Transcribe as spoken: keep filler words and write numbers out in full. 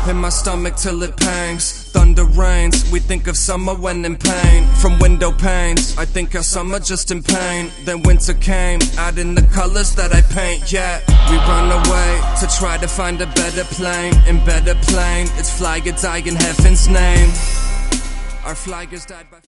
in my stomach till it pangs. Thunder rains, we think of summer when in pain. From window panes, I think of summer just in pain. Then winter came, adding the colors that I paint. Yeah, we run away to try to find a better plane. In better plane, it's fly or die in heaven's name. Our flag has died by